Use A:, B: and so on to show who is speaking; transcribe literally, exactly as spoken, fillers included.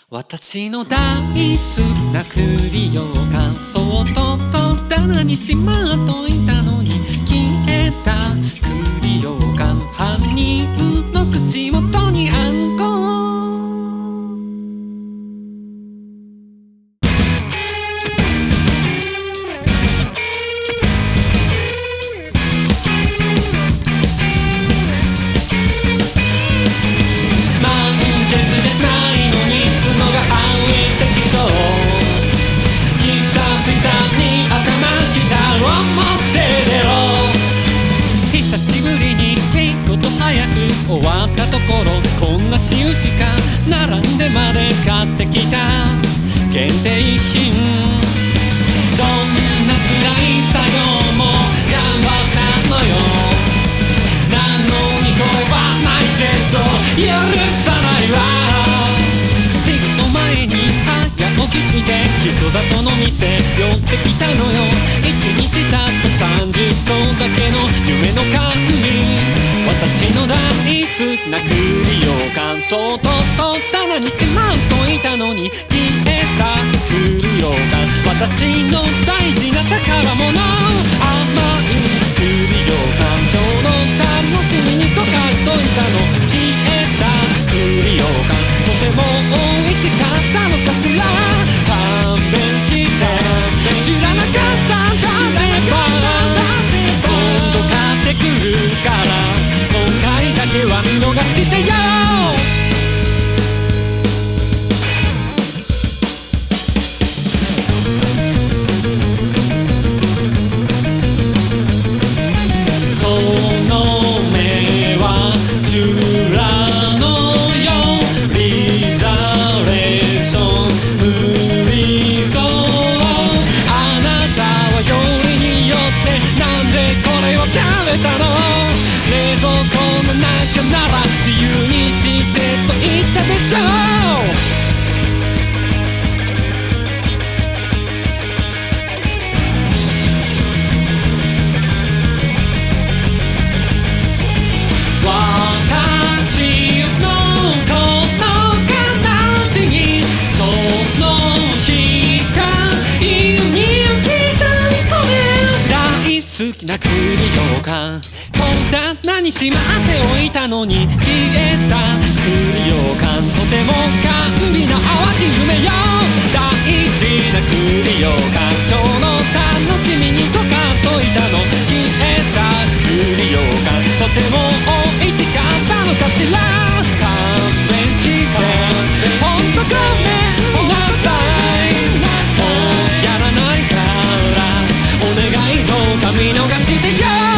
A: 私の大好きな栗ようかん、そっとと棚にしまっといたのに消えた栗ようかん、犯人の口元にあんこ。終わったところ、こんな仕打ちか並んでまで買ってきた限定品。どんな辛い作業も頑張ったのよ。なのにこれはないでしょ、許さないわ。仕事前に早起きして人里の店寄ってきたのよ。一日たったさんじゅっこだけの夢の甘味、私の大好きな栗ようかん、そっとと棚にしまっといたのに消えた栗ようかん、私の大事な宝物。甘い栗ようかん、今日の楽しみにと書いといたの。消えた栗ようかん、とても美味しかったのかしら。勘弁して知らなかったんだってば、今度買ってくるから今回だけは見逃してよ。その目は修羅のよ、リザレクション無理そう。あなたはよりによってなんでこれを食べたの。冷蔵庫の中なら自由にしてと言ったでしょう。私のこの悲しみ、その光に刻み込め。大好きな栗ようかん、棚にしまっておいたのに消えた栗ようかん、とても甘美な淡き夢よ。大事な栗ようかん、今日の楽しみにと買っといたの。消えた栗ようかん、とても美味しかったのかしら。勘弁してほんとごめんなさい、もうやらないからお願いどうか見逃してよ。